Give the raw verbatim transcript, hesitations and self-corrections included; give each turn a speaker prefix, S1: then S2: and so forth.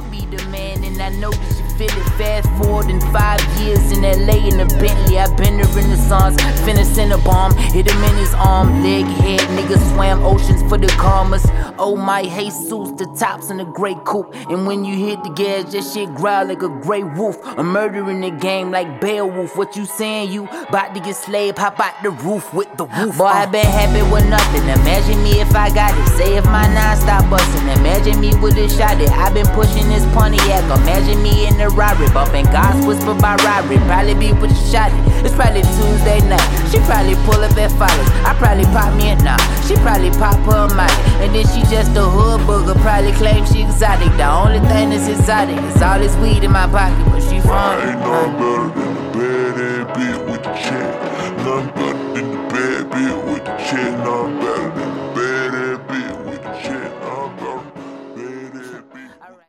S1: I'ma be the man, and I know that you feel it. Fast forward in five years in L A in a Bentley. I been the Renaissance, finishing a bomb, hit him in his arm. Leg head, nigga swam oceans for the karmas. Oh my Jesus, the tops in the gray coupe. And when you hit the gas, that shit growl like a gray wolf. I'm murdering the game like Beowulf. What you saying? You bout to get slaved? Hop out the roof with the woof. Boy, I been happy with nothing. Imagine me if I got it. Say if my nine stop bustin'. Imagine me with a shot it. I been pushing this Pontiac. Imagine me in the Rari, bumping God's whisper by Rari. Probably be with a shot it. It's probably Tuesday night. She probably pull up at Follies. I probably pop me a nah. She probably pop her a mic. And then she just a hood booger. Probably claim she exotic. The only thing that's exotic is all this weed in my pocket. But she from
S2: ain't nothing better than the bad ass bitch with the check. Nothing better than the bad bitch with the check. Nothing better than